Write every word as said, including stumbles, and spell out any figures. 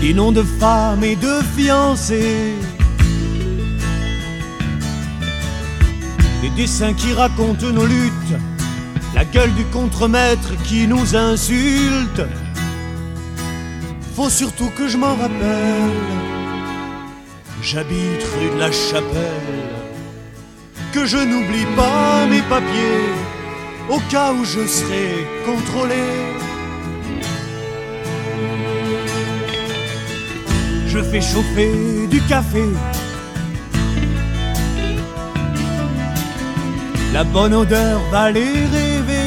des noms de femmes et de fiancés, des dessins qui racontent nos luttes, la gueule du contremaître qui nous insulte. Faut surtout que je m'en rappelle, j'habite rue de la Chapelle, que je n'oublie pas mes papiers au cas où je serai contrôlé. Je fais chauffer du café, la bonne odeur va les réveiller.